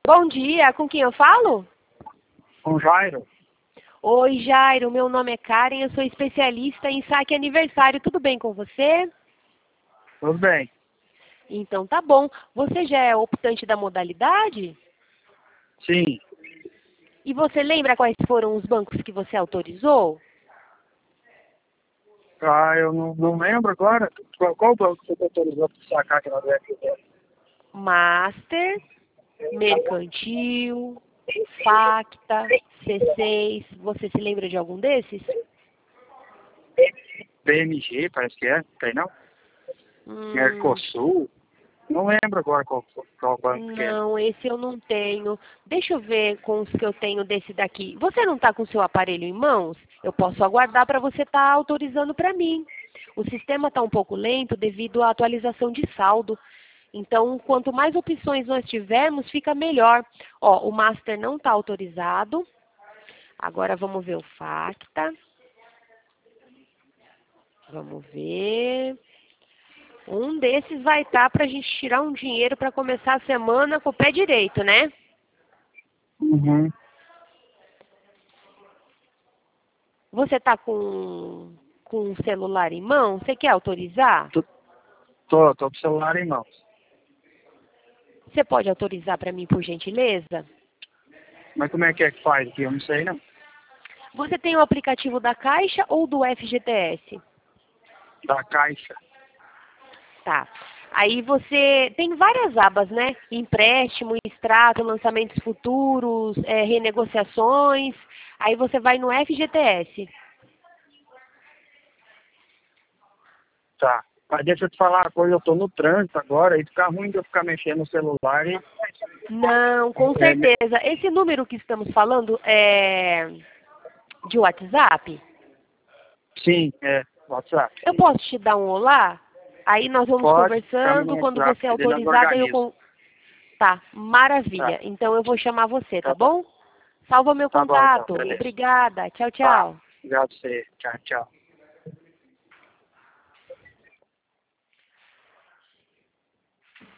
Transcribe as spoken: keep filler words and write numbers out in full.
Bom dia, com quem eu falo? Com Jairo. Oi, Jairo, meu nome é Karen, eu sou especialista em saque aniversário. Tudo bem com você? Tudo bem. Então tá bom. Você já é optante da modalidade? Sim. E você lembra quais foram os bancos que você autorizou? Ah, eu não, não lembro agora. Qual, qual banco você autorizou para sacar aqui na D F T? Master, Mercantil, Facta, C seis. Você se lembra de algum desses? B M G, parece que é. Tem não? Hum, Mercosul. Não lembro agora qual, qual banco que é. não, esse eu não tenho. Deixa eu ver com os que eu tenho desse daqui. Você não está com o seu aparelho em mãos? Eu posso aguardar para você estar autorizando para mim. O sistema está um pouco lento devido à atualização de saldo. Então, quanto mais opções nós tivermos, fica melhor. Ó, o Master não está autorizado. Agora vamos ver o Facta. Vamos ver. Um desses vai estar para a gente tirar um dinheiro para começar a semana com o pé direito, né? Uhum. Você está com, com um celular em mão? Você quer autorizar? Tô, tô, tô com o celular em mãos. Você pode autorizar para mim, por gentileza? Mas como é que é que faz aqui? Eu não sei não. Você tem o aplicativo da Caixa ou do F G T S? Da Caixa. Tá. Aí você tem várias abas, né? Empréstimo, extrato, lançamentos futuros, é, renegociações. Aí você vai no F G T S. Tá. Mas deixa eu te falar uma coisa, eu tô no trânsito agora e fica ruim de eu ficar mexendo no celular e... Não, com É, certeza. Esse número que estamos falando é de WhatsApp? sim, é. WhatsApp. Eu posso te dar um olá? Aí nós vamos Pode, chama conversando. no Quando WhatsApp, você é que daí nós autorizada, eu... organizamos. Con... Tá, Tá. maravilha. Então eu vou chamar você, tá Tá bom. bom? Salva meu Tá bom, então. contato. Beleza. Obrigada. Tchau, Tá. tchau. Obrigado a você. Tchau, tchau.